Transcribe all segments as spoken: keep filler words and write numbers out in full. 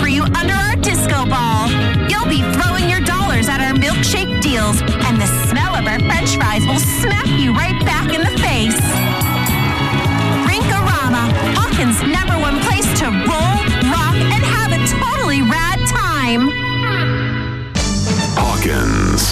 you under our disco ball. You'll be throwing your dollars at our milkshake deals, and the smell of our french fries will smack you right back in the face. Rinkorama, Hawkins' number one place to roll, rock, and have a totally rad time. Hawkins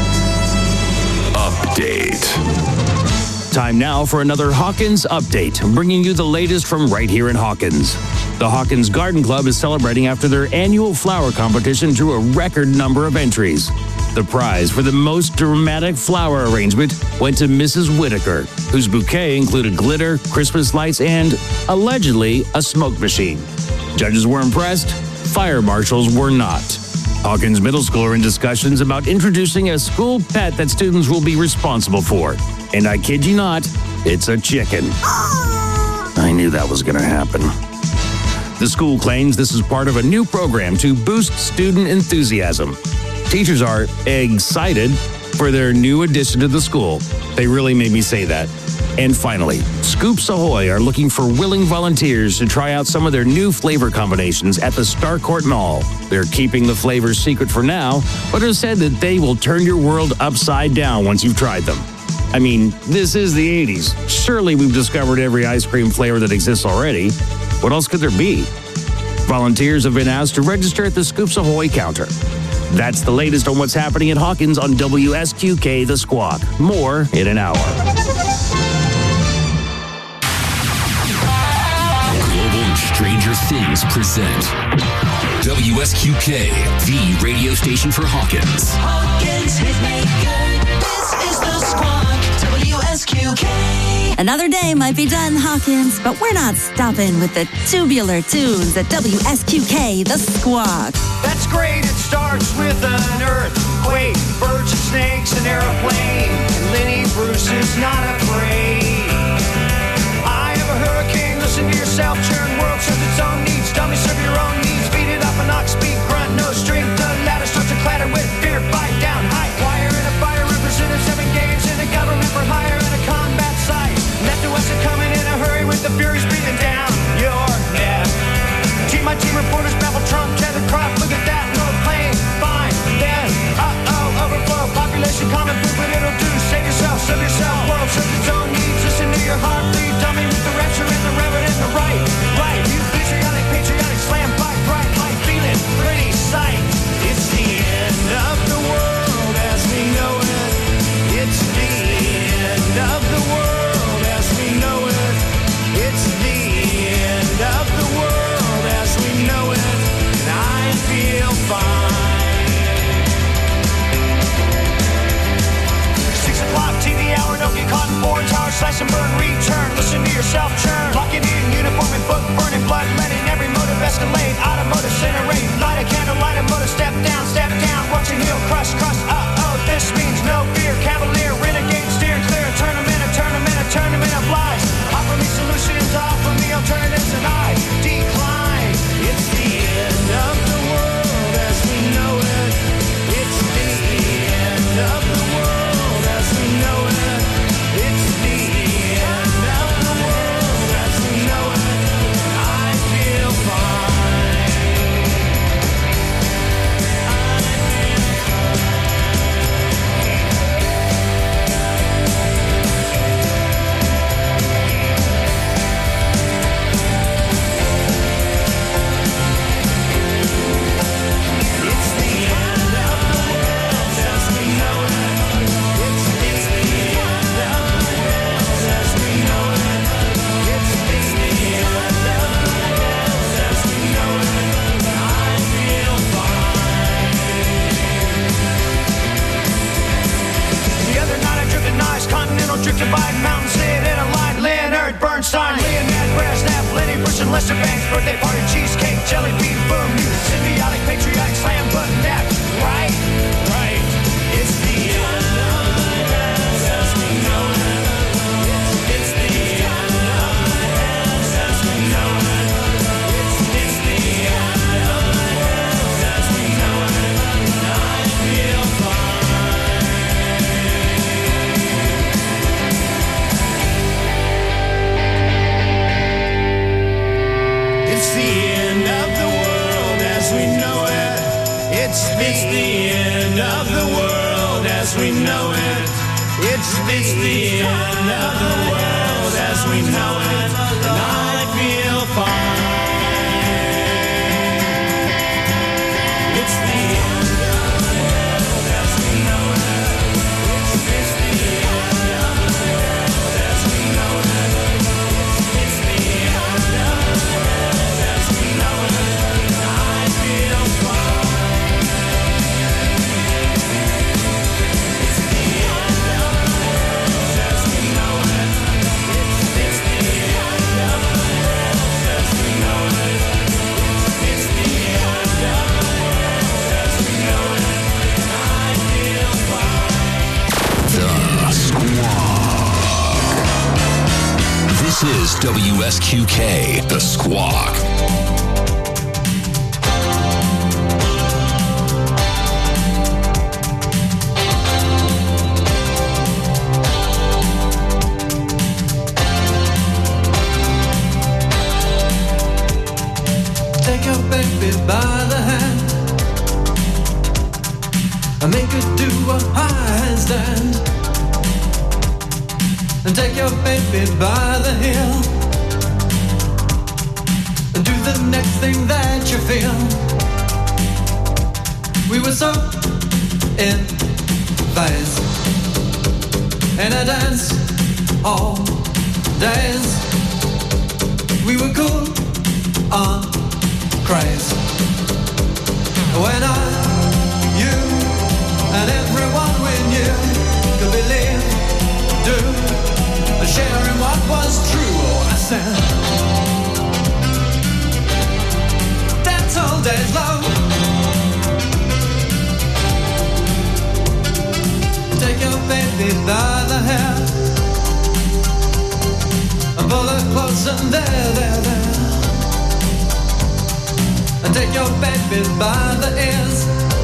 Update. Time now for another Hawkins Update, bringing you the latest from right here in Hawkins. The Hawkins Garden Club is celebrating after their annual flower competition drew a record number of entries. The prize for the most dramatic flower arrangement went to Missus Whitaker, whose bouquet included glitter, Christmas lights, and, allegedly, a smoke machine. Judges were impressed. Fire marshals were not. Hawkins Middle School are in discussions about introducing a school pet that students will be responsible for. And I kid you not, it's a chicken. I knew that was going to happen. The school claims this is part of a new program to boost student enthusiasm. Teachers are excited for their new addition to the school. They really made me say that. And finally, Scoops Ahoy are looking for willing volunteers to try out some of their new flavor combinations at the Starcourt Mall. They're keeping the flavors secret for now, but have said that they will turn your world upside down once you've tried them. I mean, this is the eighties. Surely we've discovered every ice cream flavor that exists already. What else could there be? Volunteers have been asked to register at the Scoops Ahoy counter. That's the latest on what's happening at Hawkins on W S Q K The Squawk. More in an hour. Global and Stranger Things present W S Q K, the radio station for Hawkins. Hawkins Hitmaker, this is The Squawk, W S Q K. Another day might be done, Hawkins, but we're not stopping with the tubular tunes at W S Q K, The Squawk. That's great, it starts with an earthquake, birds and snakes, an airplane, and Lenny Bruce is not afraid. I have a hurricane, listen to yourself, churn, world serves its own needs, dummy serve your own needs, beat it up an ox, speed, grunt, no strength, the ladder starts to clatter with fear, fight down, high wire in a fire, represented seven games in a government for hire and a combat site. Left to us are coming in a hurry with the furies breathing down your neck. Team my team reporters babble Trump, tether crop, look at that, no plane, fine, then, uh-oh, overflow, population common food, but it'll do, save yourself, serve yourself, world serves its own needs, listen to your heart, bleed, dummy with the rapture and the reverend and the right, right, you patriotic, patriotic, slam, fight, bright, light, feeling, pretty sight. It's the end of the world as we know it, it's the end of the world as we know it, it's the end of the world as we know it, and I feel fine. Six o'clock T V hour, don't get caught in foreign tower, slash and burn, return, listen to yourself churn, lock it in, uniform and book, burning blood, letting every motive escalate, automotive incinerate, light a candle, light a motor, step down, step down, watch your heel crush, crush, uh-oh, this means no fear, cavalier, renegade, steer clear, a tournament, a tournament, a tournament of lies, offer me solutions, offer me alternatives, and I decline. It's the end of the world as we know it, it's the end of the world as we know it, it's the end of the world as we know it, and I feel fine. It's the end of the world as we know it, it's the end of the world as we know it, it's the end of the world as we know it, and I feel fine. The other night I drifted nice, continental drifted by mountain, sit in a line, Leonard Bernstein, Leonard Brezhnev, Lenny Bruce and Lester Bangs, birthday party, cheesecake, jelly bean, boom, you symbiotic, patriotic, slam, button, that, right, right, it's the end of the world as we know it, it's, it's the end of the world as we know it, it's, it's the end of the world as we know it, and I feel fine. It's the end of the world. as we know it. It's the, it's the end of the world as we know it. It's the, it's the end of the world as we know it. And I feel fine. It's the end of the world as we know it. It's the end of the world as we know it. It's the end of the world as we know it. And I feel fine. It's the end of the world as we know it. It's the end of the world as we know it. It's the end of the world as we know it. And I feel fine. The Squawk. This is W S Q K, The Squawk. Take your baby by the hand and make her do a handstand. And take your baby by the heel and do the next thing that you feel. We were so in phase in a dance all days. We were cool on craze. When I, you, and everyone we knew could believe, do, and sharing what was true. Oh, I said, dance all days long. Take your baby by the hair and pull her close and there, there, there. And take your baby by the ears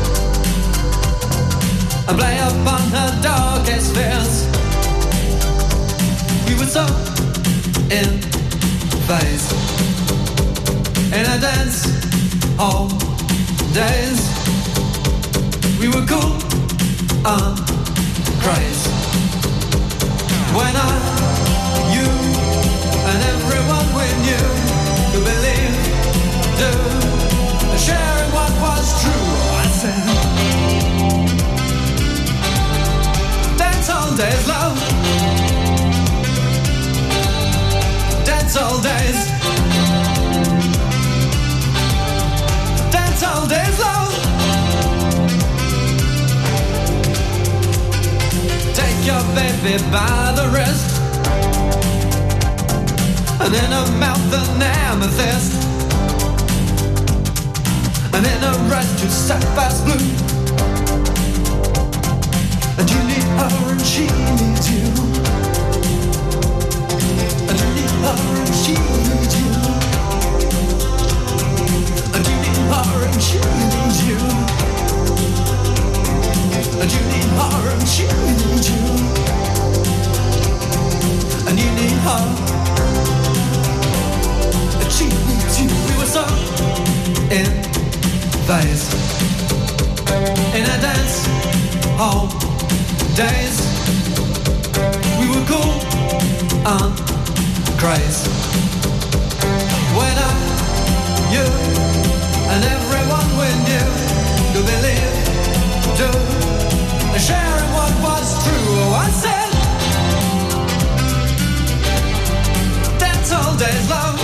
and play upon her darkest fears. We were so in phase in a dance all days. We were cool on craze. When I, you, and everyone we knew could believe, do, sharing what was true. I said, dance all days, love. Dance all days. Dance all days, love. Take your baby by the wrist and in her mouth an amethyst. And in a red to sapphire's blue. And you need her and she needs you. And you need her and she needs you. And you need her and she needs you. And you need her and she needs you. And you need her and she needs you. We were so in phase in a dance all days. We were cool on craze. When I, you, and everyone we knew could believe, do, and sharing what was true. Oh, I said, dance all days, love.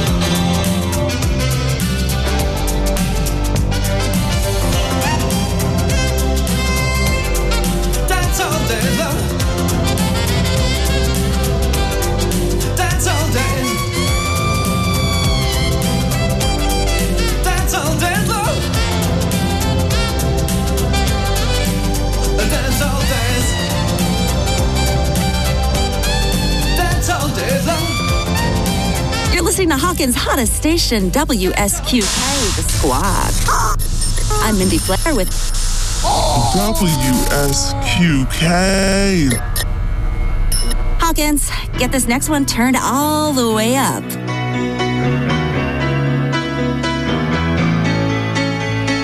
Dance all days, love. Dance all days. Dance all days, love. Dance all days. Dance all days, love. You're listening to Hawkins' hottest station, W S Q K, The Squawk. I'm Mindy Flair with W S Q K. Hawkins. Get this next one turned all the way up.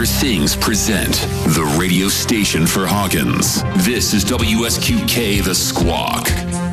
Things present the radio station for Hawkins. This is W S Q K The Squawk.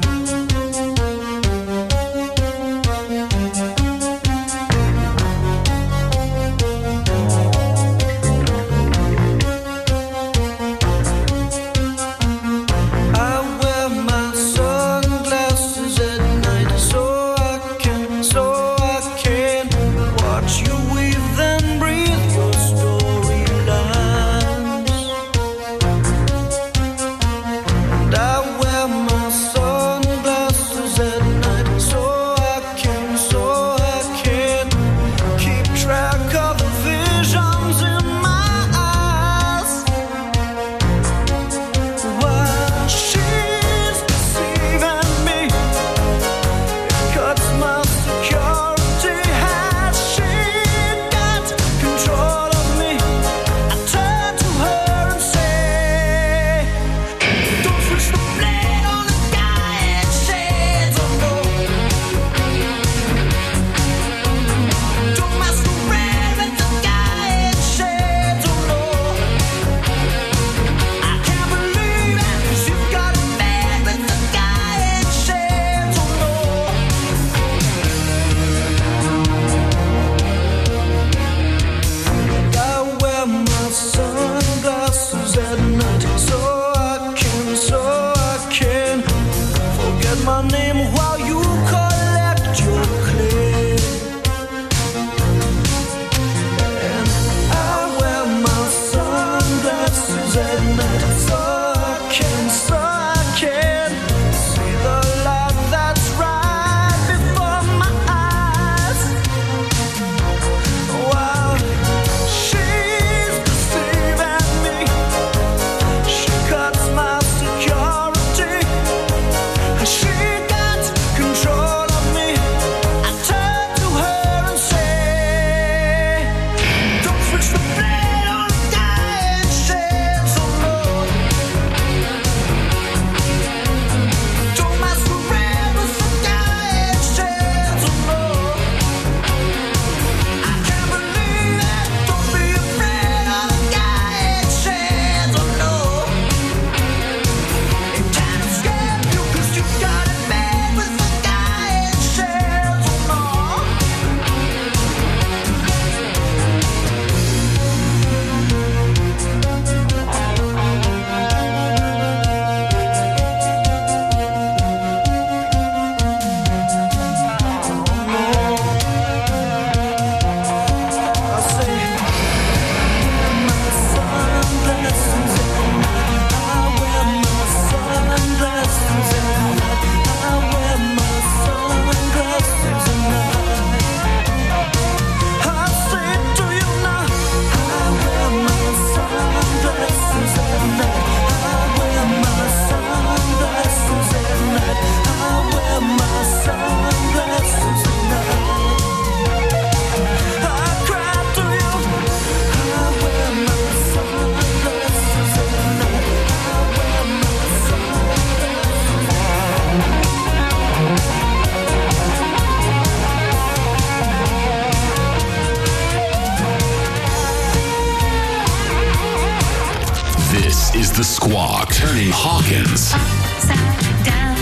The Squawk, turning Hawkins upside down.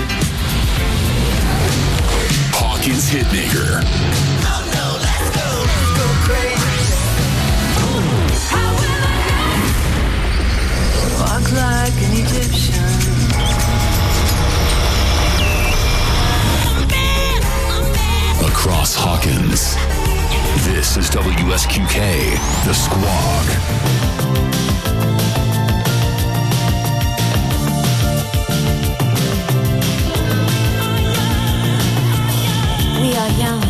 Hawkins Hitmaker. Oh no, let's go, let's go crazy. How will I walk like an Egyptian? I'm bad, I'm bad. Across Hawkins. This is W S Q K, The Squawk. We are young,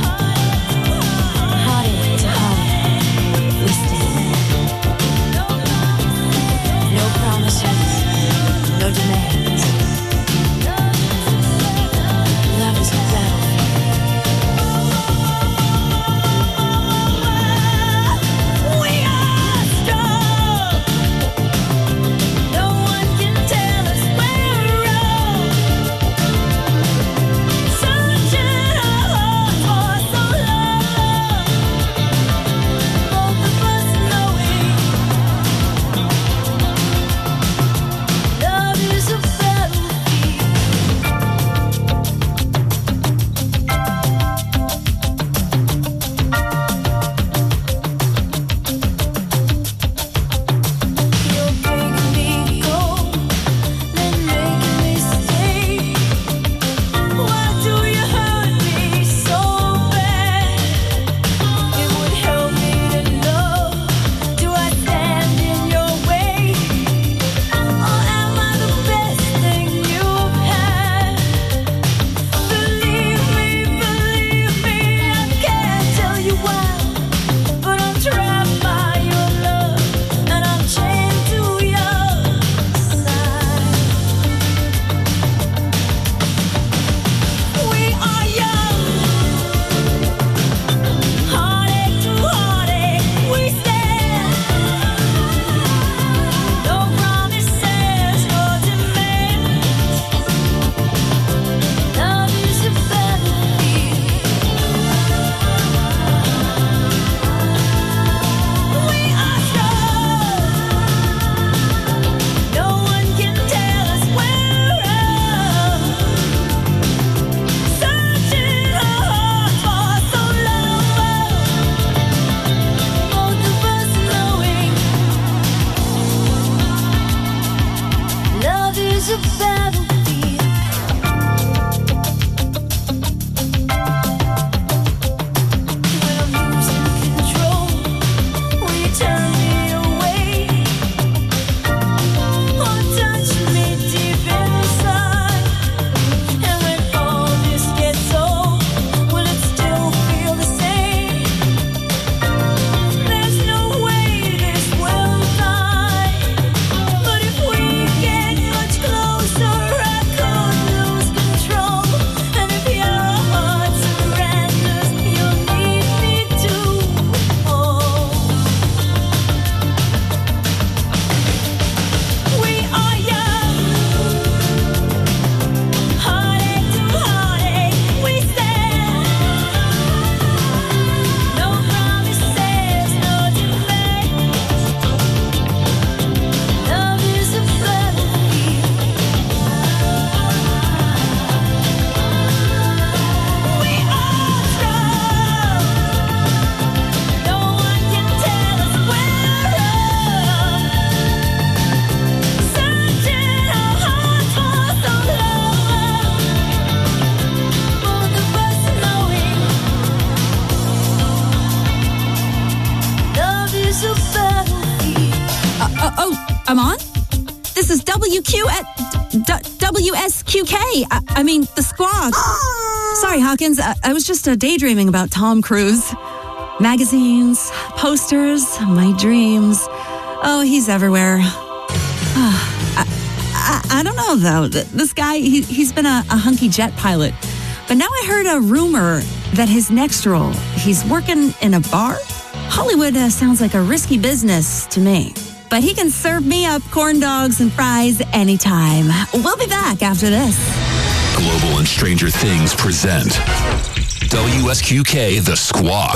hearted to heart, we stand. No promises, no demands. Love is a battlefield. We are strong. I'm on? This is W Q at D- W S Q K. I, I mean, the Squawk. Sorry, Hawkins. I, I was just uh, daydreaming about Tom Cruise. Magazines, posters, my dreams. Oh, he's everywhere. I, I, I don't know, though. This guy, he, he's been a, a hunky jet pilot. But now I heard a rumor that his next role, he's working in a bar? Hollywood uh, sounds like a risky business to me. But he can serve me up corn dogs and fries anytime. We'll be back after this. Global and Stranger Things present W S Q K The Squawk.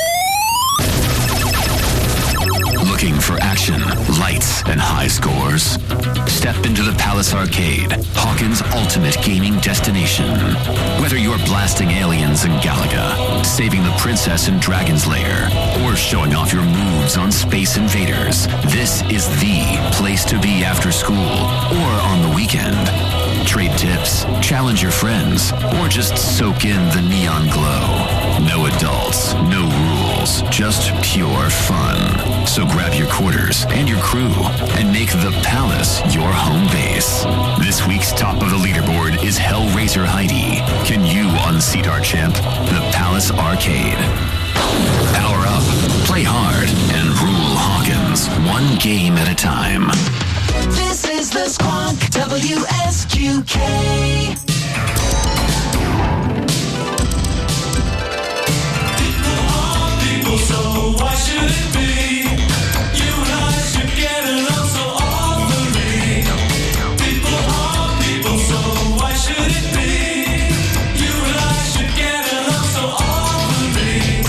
Looking for action, lights, and high scores? Step into the Palace Arcade, Hawkins' ultimate gaming destination. Whether you're blasting aliens in Galaga, saving the princess in Dragon's Lair, or showing off your moves on Space Invaders, this is the place to be after school or on the weekend. Trade tips, challenge your friends, or just soak in the neon glow. No adults, no rules, just pure fun. So grab your quarters and your crew and make the Palace your home base. This week's top of the leaderboard is Hellraiser Heidi. Can you unseat our champ? The Palace Arcade. Power up, play hard, and rule Hawkins, one game at a time. This is the Squawk, W S Q K. People are people, so why should it be? You and I should get along so awfully. People are people, so why should it be? You and I should get along so awfully.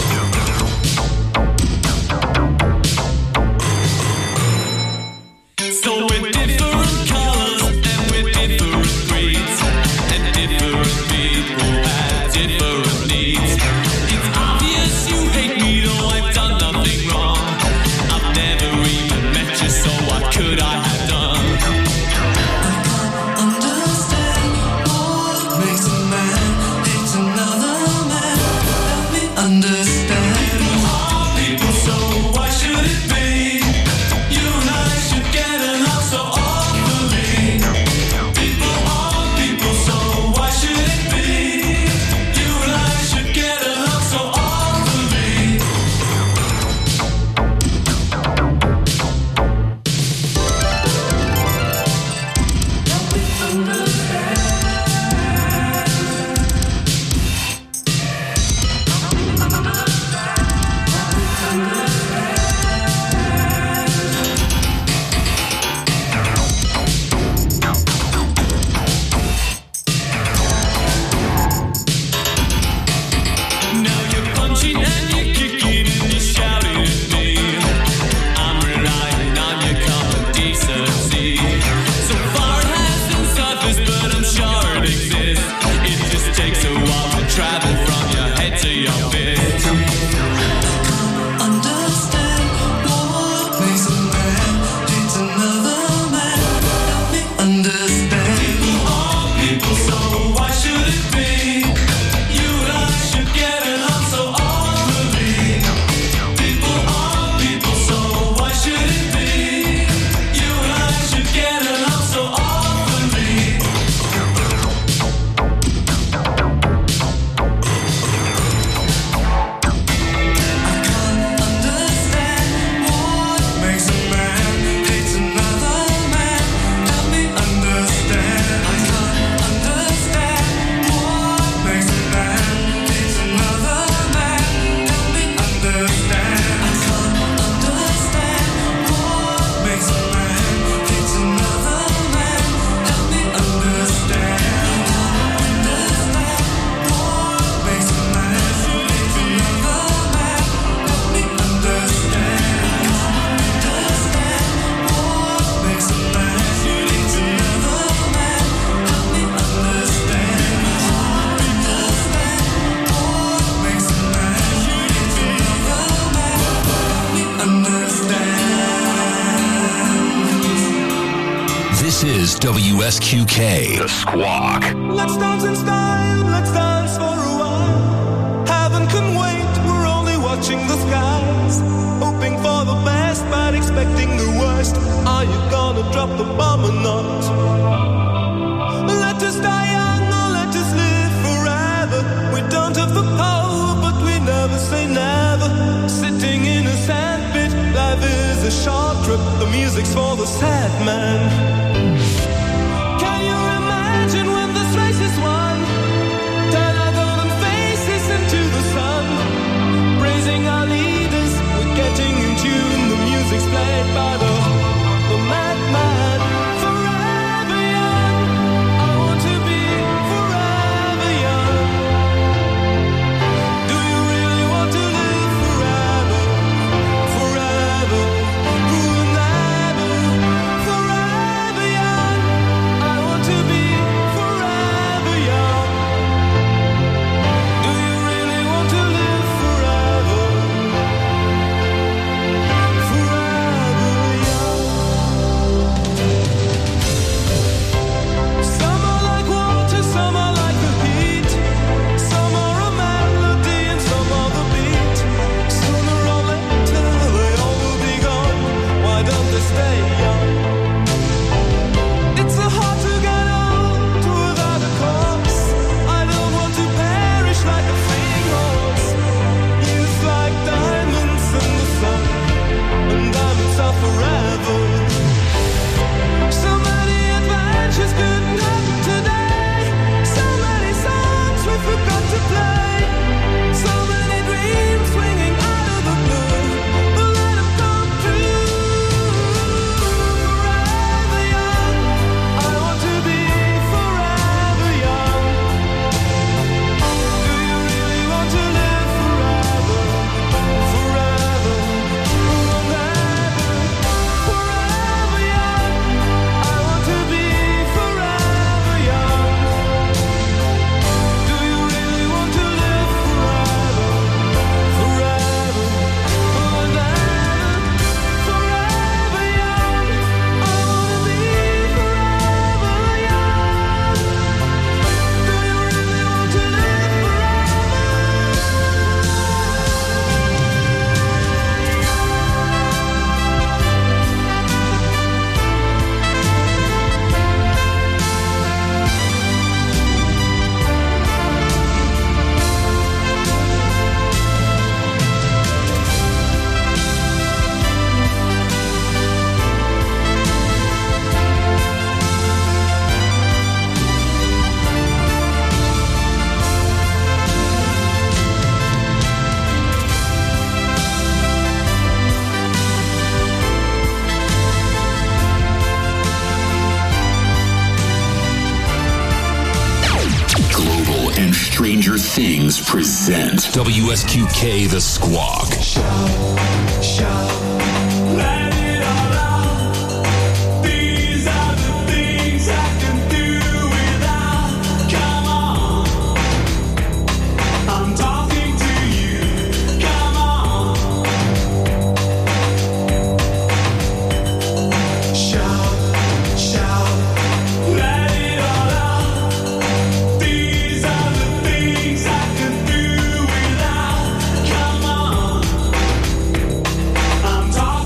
So with different colors and with different breeds and different people have different needs. It's obvious you hate me, though I've done nothing wrong. I've never even met you, so what could I have done? I can't understand what makes a man hate another man. Help me understand. People are people, so why should it be? You and I should get along so awfully. People are people, so why should it be? You and I should get along so awfully. Help me understand. Now you're punching and you're kicking and you're shouting at me. I'm relying on your common decency. So far it hasn't surfaced, but I'm sure it exists. It just takes a while to travel from your head to your fist. Understand what makes a man hate another man. Help me understand. People are people, so why should it be? You and I should get along so awfully. People are people, so why should it be? You and I should get along so awfully. I can't understand what makes a man hate another man. Help me understand. I can't understand what makes a man hate another man. Help me understand. I can't understand what makes a man hate another man. Help me understand. I can't understand what makes a man hate another man. Help me understand. I can't understand what makes a man hate another man. Help me understand. I can't understand what makes a man hate another man. Help me understand. This is W S Q K The Squawk. Let's dance in style, let's dance for a while. Heaven can wait, we're only watching the skies. Hoping for the best, but expecting expecting the worst. Are you gonna drop the bomb or not? Let us die young or let us live forever. We don't have the power, but we never say never. Sitting in a sandpit, life is a short trip. The music's for the sad man. Can you imagine when this race is won? Turn our golden faces into the sun. Praising our leaders, we're getting in tune. The music's played by the, the madman. Forever young, I want to be forever young. Do you really want to live forever? Forever, forever, forever young. I want to be forever young. Do you really want to live forever? Forever young. Some are like water, some are like the heat. Some are a melody and some are the beat. Sooner or later they all will be gone. Why don't they stay young? It's so hard to get old without a cause. I don't want to perish like a fleeing horse. Youth like diamonds in the sun, and diamonds are forever. So many adventures couldn't happen today. So many songs we forgot to play. So many dreams swinging out of the blue. But let them come true. Forever young, I want to be forever young. Do you really want to live forever? Forever, forever, forever young. I want to be forever young. Do you really want to live forever? Forever, forever, forever young. I want to be forever young. Do you really want to live Global and Stranger Things present W S Q K The Squawk. Let it all out. These are the things I can do without. Come on, I'm talking to you. Come on, shout, shout. Let it all out. These are the things I can do without. Come on, I'm talking.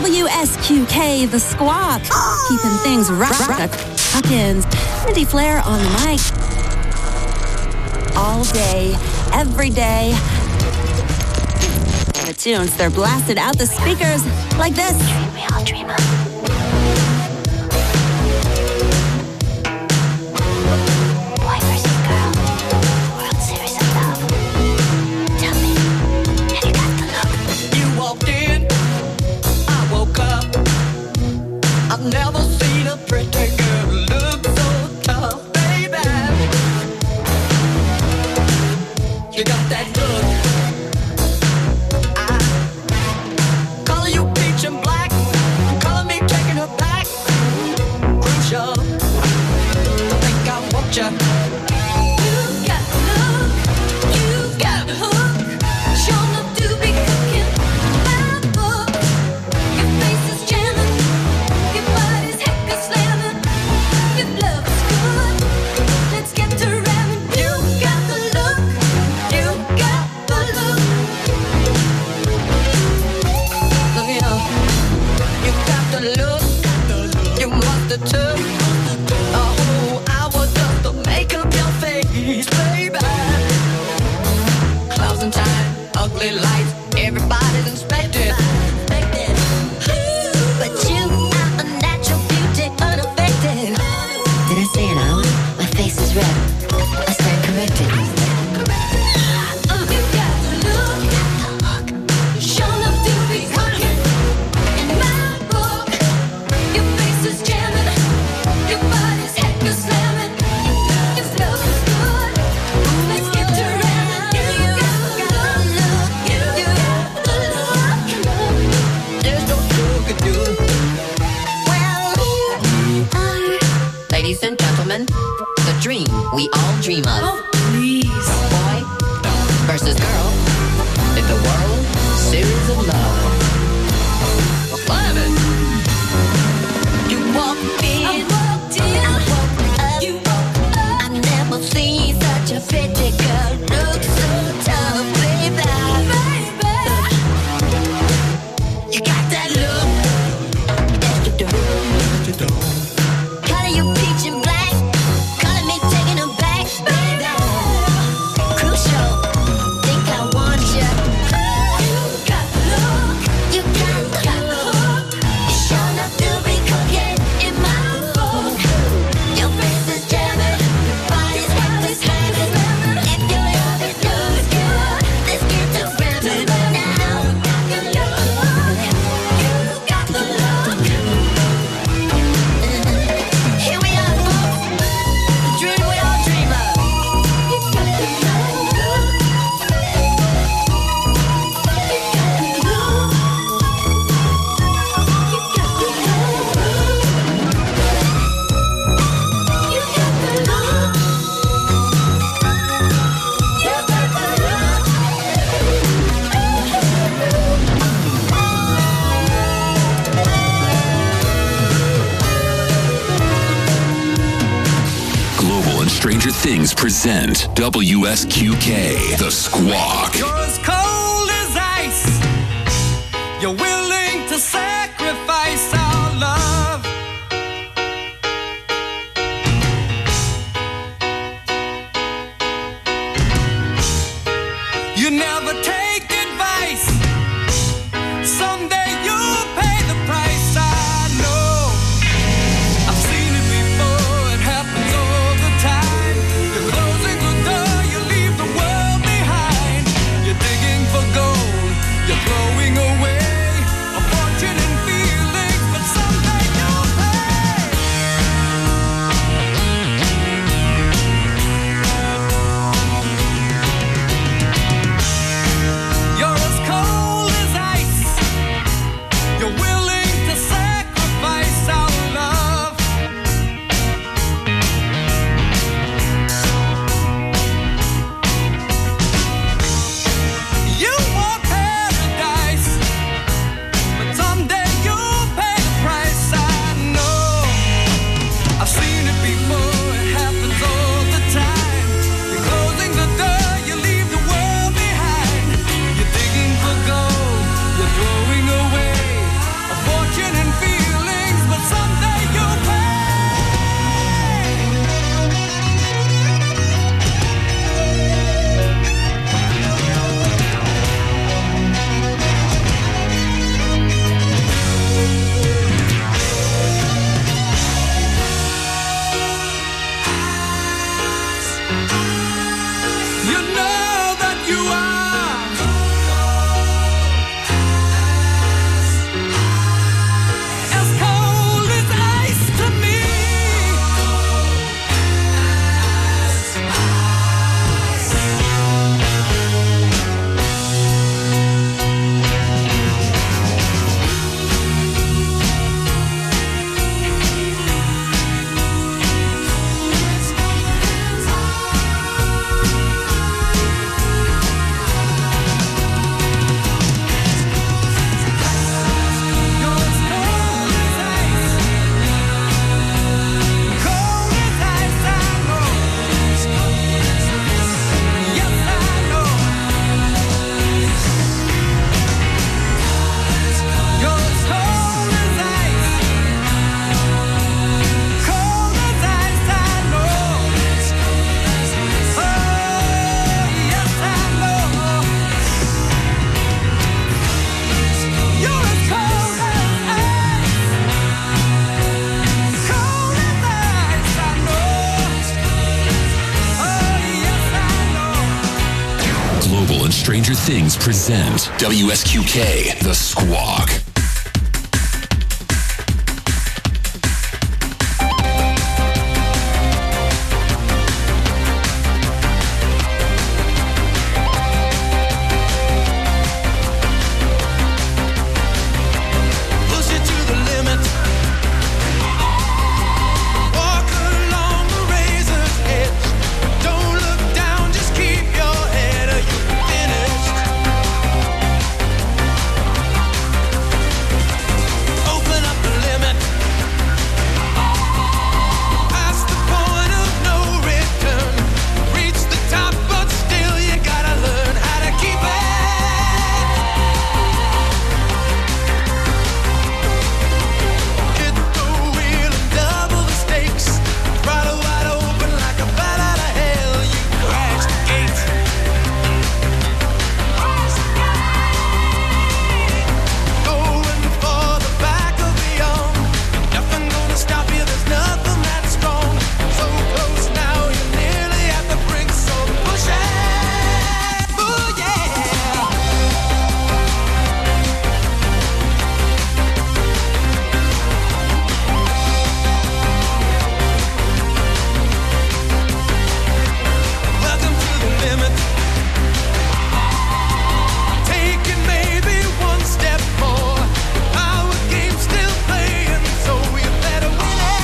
W S Q K, The Squawk. Keeping things rock. Hawkins. Mindy Flair on the mic. All day, every day. The tunes, they're blasted out the speakers like this. We all dream of. Boy versus girl. World Series of Love. Tell me, have you got the look? You walked in, I woke up. I've never seen a pretty girl look so tough, baby. You got that look. I color you peach and black. Color me taking her back. Crucial. I think I want you. You've got the look. You've got the hook. Sure enough to be cooking my book. Your face is jamming. Your body's heck is slamming. Your love is good. Let's get to ramming. You've got the look. You've got the look. Look here. You got the look. You must have took a whole hour just to make up your face, baby. Clouds and time, ugly lights, everybody's inspected. But you are a natural beauty, unaffected. Did I say an hour? My face is red. I stand corrected. You got the look. Sure enough to be cooking in my book. Your face is jamming. Your body's heck is slamming. Your love is good. Let's get to ramming. You got the look. You got the look. There's no fool could do. Well, we are. Ladies and gentlemen, the dream we all dream of. Please. Boy versus girl in the World Series of Love. Love it. You walked in. I walked in. I woke up. You woke up. I've never seen such a pretty girl look so tough, baby. You got that look. Yes, you do. Color you peach and black. Color me taking them back, baby. Crucial. Think I want you. You got the look. You got the look. You sure enough to be cooking in my book. Your face is jamming. Body's hot as slamming. If your love is good, good. Let's get to ramming now. You got the look. Here we are, folks. The dream we all dream of. You got the look. You got the look. You got the look. You got the look. You got the Global and Stranger Things present W S Q K, The Squawk. You're as cold as ice. You're willing to sacrifice our love. You never take advice. Someday you'll pay the price. I know. I've seen it before. It happens all the time. You're closing the door. You leave the world behind. You're digging for gold. You're throwing away You know that you are as cold as ice to me. Global and Stranger Things present W S Q K, The Squawk. Push it to the limit. Walk along the razor's edge. Don't look down, just keep your head or you're finished. Open up the limit. Past the point of no return. Reach the top, but still you gotta learn how to keep it. Hit the wheel and double the stakes. Throttle wide open like a bat out of hell. You crash the gate. Going for the back of the arm. Nothing gonna stop you. There's nothing that strong. So close now, you're nearly at the brink. So push it. Oh yeah. Welcome to the limit. Taking maybe one step more. Our game's still playing, so you better win it.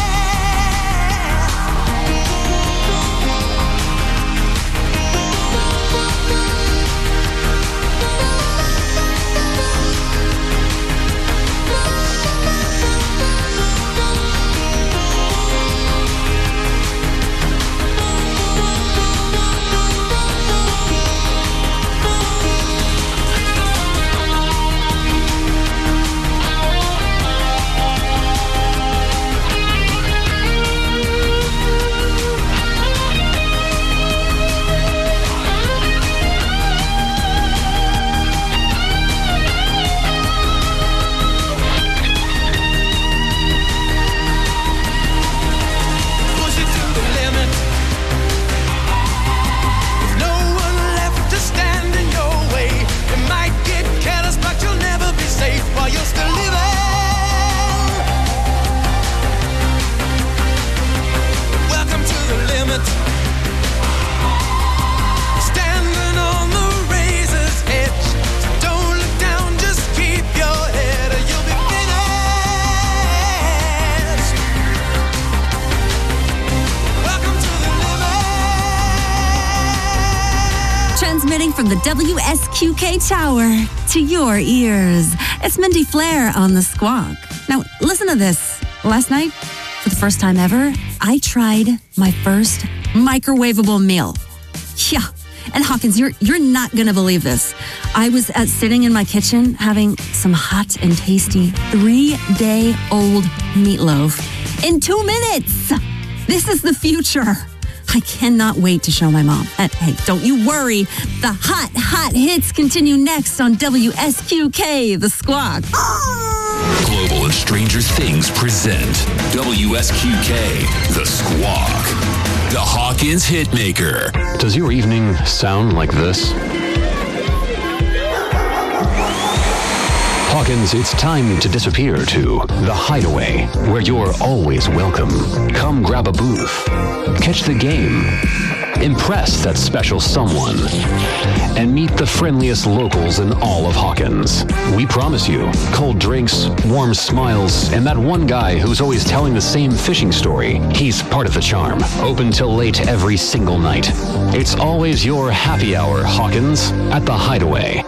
Push it to the limit. There's no one left to stand in your way. You might get careless, but you'll never be safe while you're still living. Welcome to the limit. Standing on the razor's edge. So don't look down, just keep your head or you'll be finished. Welcome to the limit. Transmitting from the W S Q K Tower to your ears. It's Mindy Flair on The Squawk. Now, listen to this. Last night, for the first time ever, I tried my first microwavable meal. Yeah. And Hawkins, you're you're not going to believe this. I was at, sitting in my kitchen having some hot and tasty three-day-old meatloaf in two minutes. This is the future. I cannot wait to show my mom. And hey, don't you worry. The hot, hot hits continue next on W S Q K, The Squawk. Global and Stranger Things present W S Q K, The Squawk. The Hawkins Hitmaker. Does your evening sound like this? Hawkins, it's time to disappear to The Hideaway, where you're always welcome. Come grab a booth, catch the game, impress that special someone, and meet the friendliest locals in all of Hawkins. We promise you cold drinks, warm smiles, and that one guy who's always telling the same fishing story. He's part of the charm. Open till late every single night. It's always your happy hour, Hawkins, at The Hideaway.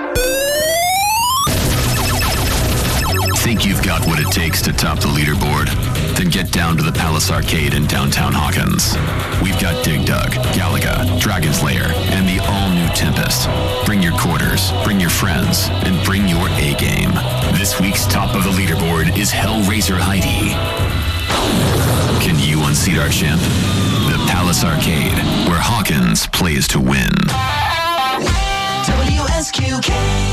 Think you've got what it takes to top the leaderboard? Then get down to the Palace Arcade in downtown Hawkins. We've got Dig Dug, Galaga, Dragon's Lair, and the all-new Tempest. Bring your quarters, bring your friends, and bring your A-game. This week's top of the leaderboard is Hellraiser Heidi. Can you unseat our champ? The Palace Arcade, where Hawkins plays to win. W S Q K.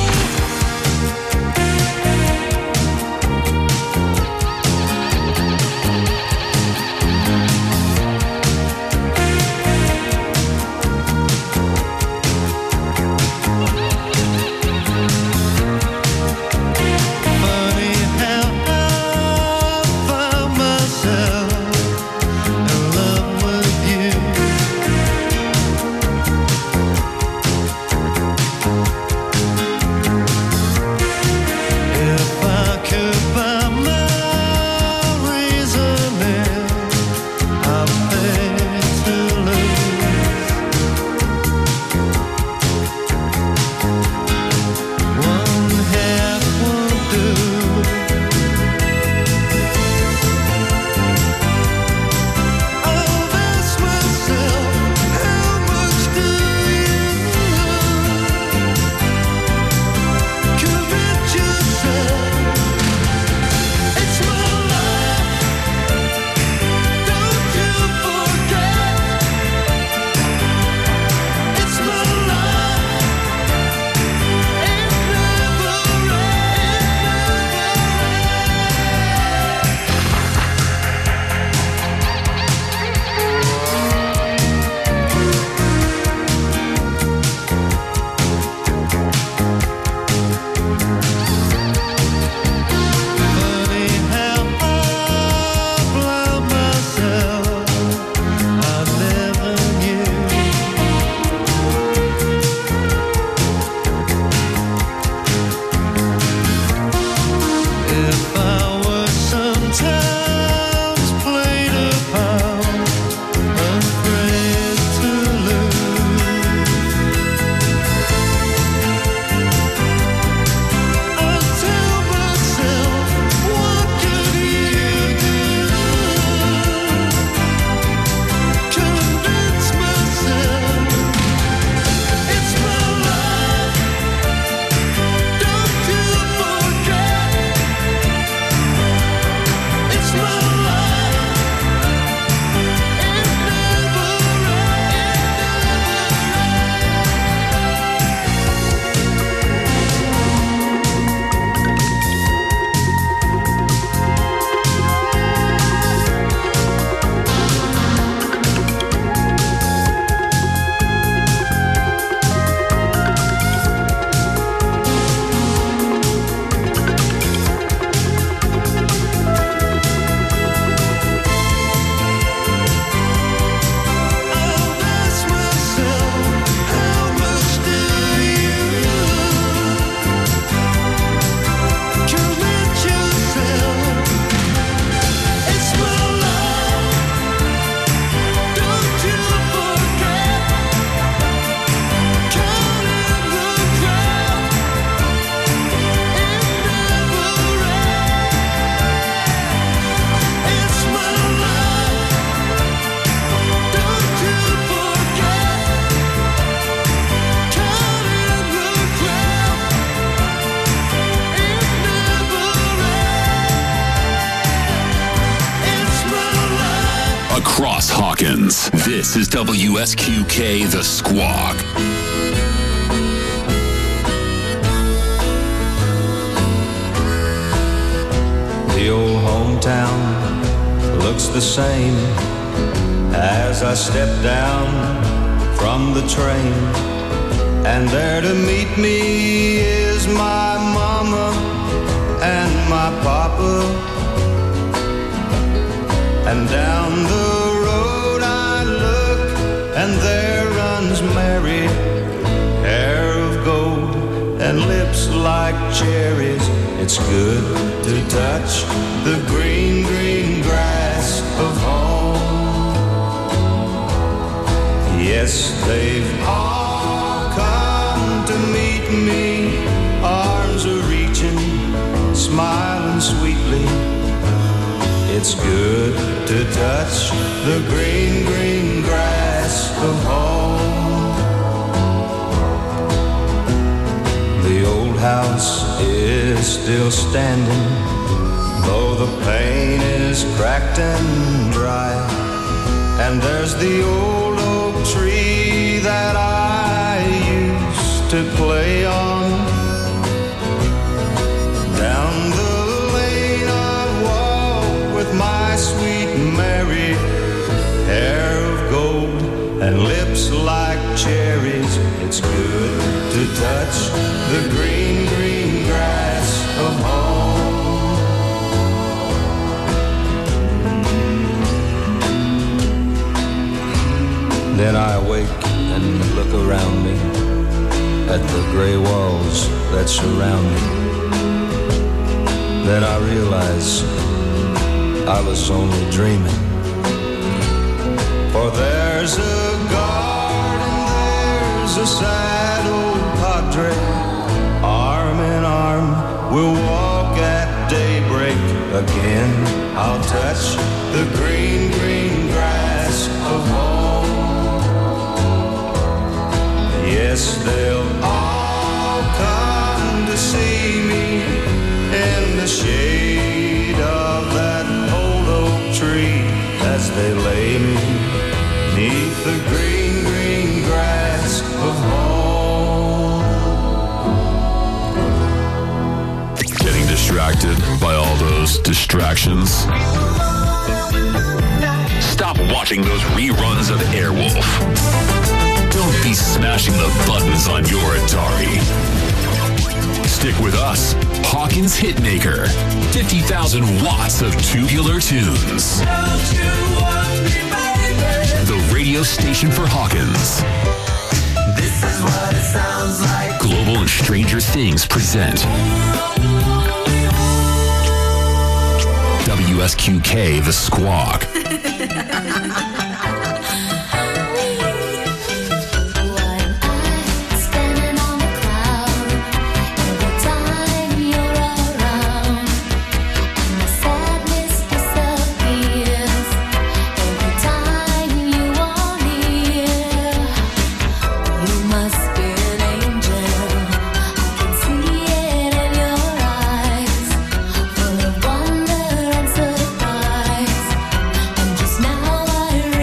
Across Hawkins, this is W S Q K The Squawk. The old hometown looks the same as I step down from the train. And there to meet me is my mama and my papa. And down the road I look, and there runs Mary, hair of gold and lips like cherries. It's good to touch the green, green grass of home. Yes, they've all come to meet me. Arms are reaching, smiling sweetly. It's good to touch the green, green grass of home. The old house is still standing, though the paint is cracked and dry. And there's the old oak tree that I used to play on. Down the lane I walk with my sweet Mary, hair of gold and lips like cherries. It's good to touch the green, green grass of home. Then I wake and look around me at the gray walls that surround me. Then I realize I was only dreaming. For there's a garden, there's a sad old padre. Arm in arm, we'll walk at daybreak. Again, I'll touch the green, green grass of home. Yes, they'll all come to see me in the shade of that old oak tree as they lay me neath the green, green grass of home. Getting distracted by all those distractions? Stop watching those reruns of Airwolf. Don't be smashing the buttons on your Atari. Stick with us, Hawkins Hitmaker. fifty thousand watts of tubular tunes. The radio station for Hawkins. This is what it sounds like. Global and Stranger Things present W S Q K The Squawk. Full of wonder and surprise, and just now I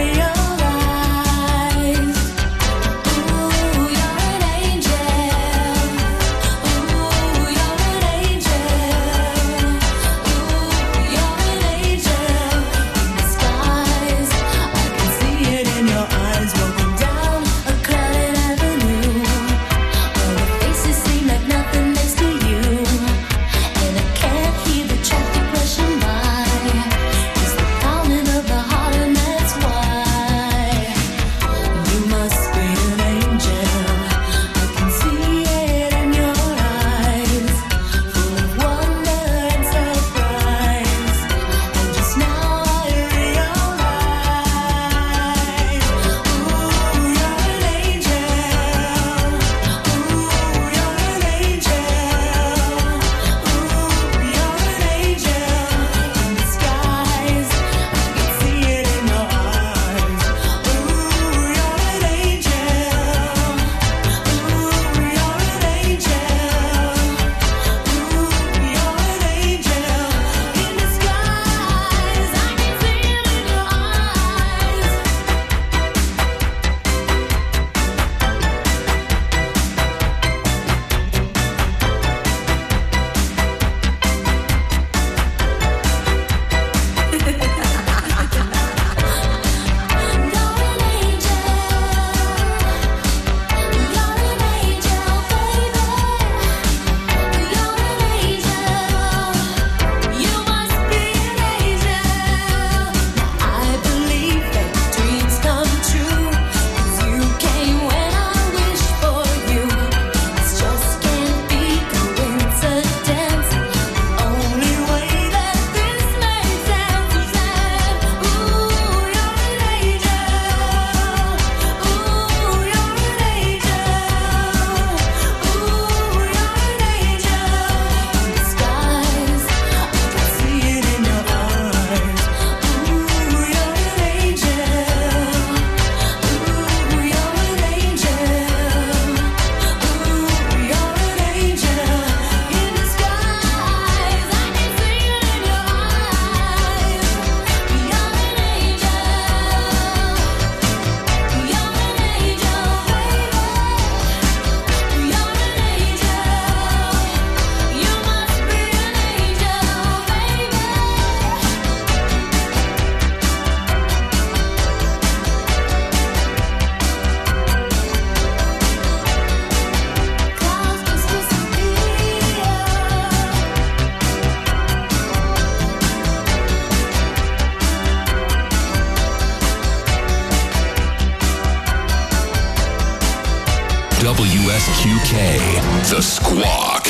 W S Q K, The Squawk.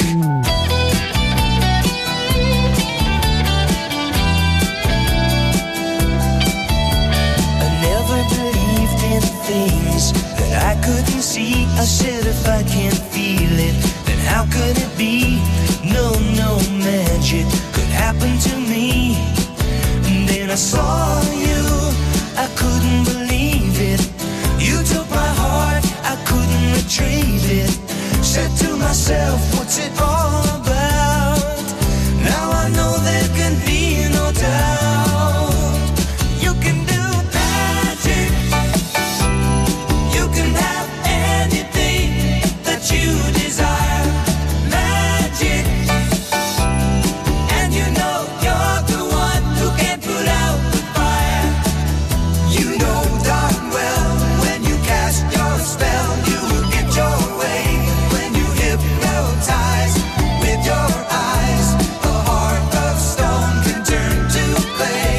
I never believed in things that I couldn't see. I said if I can't feel it, then how could it be? No, no magic could happen to me. And then I saw you, I couldn't believe it. You took my heart, I couldn't retrieve it. Said to myself, what's it all about? Now I know there can be no doubt. You can do magic. You can have anything that you desire. Magic. And you know you're the one who can put out the fire. You know darn well when you cast your spell, you will get your way. When you hypnotize with your eyes, a heart of stone can turn to clay.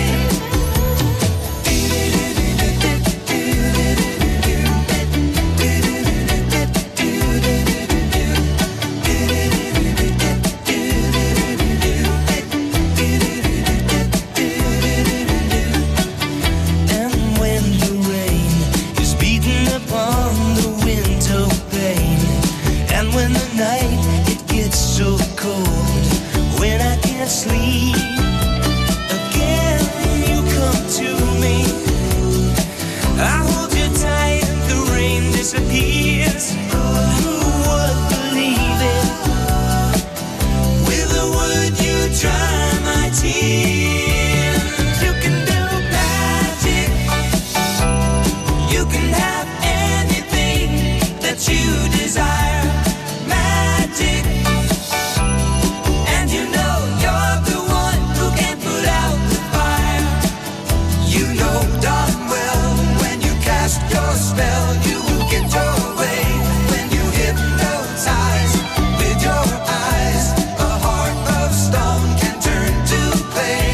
And when the rain is beating upon the window pane, and when the night it gets so cold, when I can't sleep, again you come to me. I hold you tight, the rain disappears. Who would believe it? With a word you dry my tears. You can do magic. You can have anything that you desire. Magic. And you know you're the one who can put out the fire. You know darn well when you cast your spell, you will get your way. When you hypnotize with your eyes, a heart of stone can turn to clay.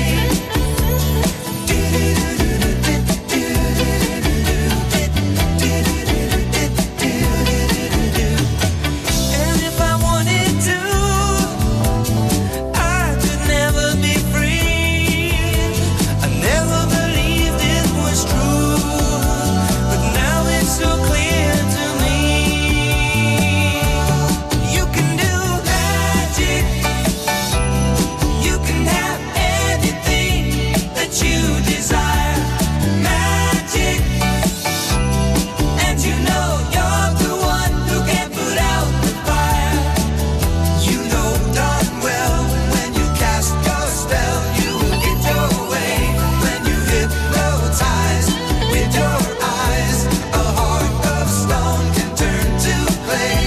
And if I wanted to, I could never be free. I never believed it was true, but now it's so clear to me. You can do magic. You can have anything that you desire. Magic. And you know you're the one who can put out the fire. You know darn well when you cast your spell, you will get your way. When you hypnotize with your eyes, a heart of stone can turn to clay.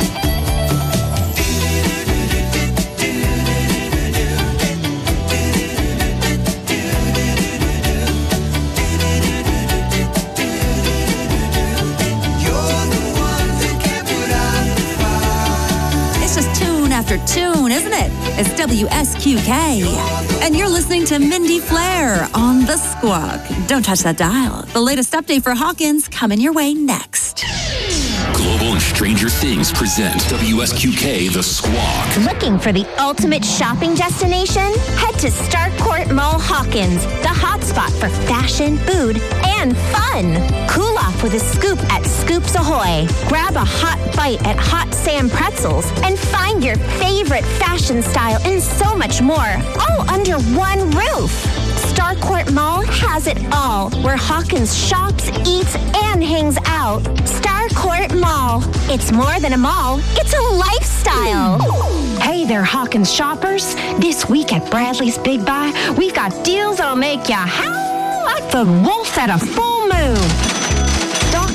You're the one who can put out the fire. It's just tune after tune, isn't it? It's W S Q K. And you're listening to Mindy Flair on The Squawk. Don't touch that dial. The latest update for Hawkins coming your way next. Global and Stranger Things present W S Q K, The Squawk. Looking for the ultimate shopping destination? Head to Starcourt Mall Hawkins, the hotspot for fashion, food, and fun. Cool off with a scoop at Scoops Ahoy. Grab a hot bite at Hot Sam Pretzels and find your favorite fashion style and so much more, all under one roof. Starcourt Mall has it all, where Hawkins shops, eats, and hangs out. Starcourt Mall. It's more than a mall, it's a lifestyle. Hey there, Hawkins shoppers. This week at Bradley's Big Buy, we've got deals that'll make you howl like the wolf at a full moon.